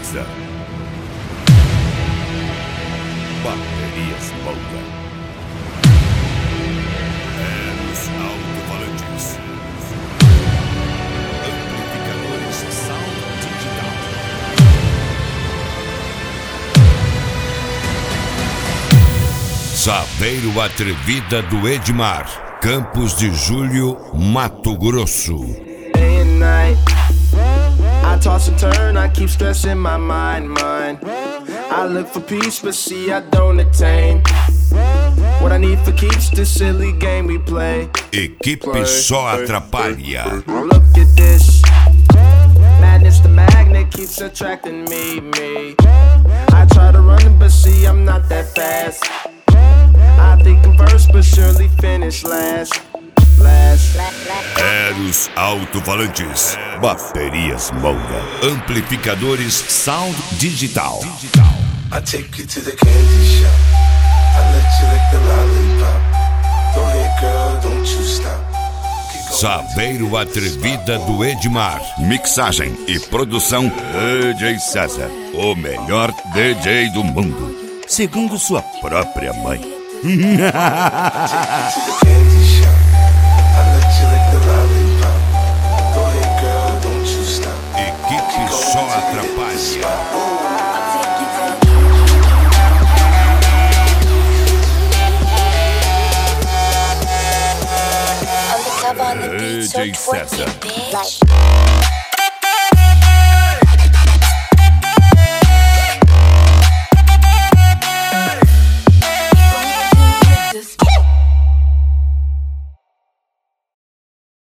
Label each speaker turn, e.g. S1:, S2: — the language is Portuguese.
S1: César. Baterias Molga. Eros alto-falantes. Amplificadores Sound Digital. Saveiro Atrevida do Edmar. Campos de Julho, Mato Grosso.
S2: Day and night, I toss and turn, I keep stressing my mind. I look for peace, but see I don't attain what I need for keeps this silly game we play.
S1: Equipe Só Atrapalha.
S2: Look at this, madness the magnet keeps attracting me. I try to run, but see I'm not that fast. I think I'm first, but surely finish last.
S1: Eros alto-falantes. Baterias Molga. Amplificadores Sound Digital.
S3: I take you to the candy shop. I let you lick the lollipop. Go ahead, girl, don't you stop.
S1: Saveiro Atrevida do Edmar. Mixagem e produção DJ César. O melhor DJ do mundo, segundo sua própria mãe. Equipe Só Atrapalha. DJ César.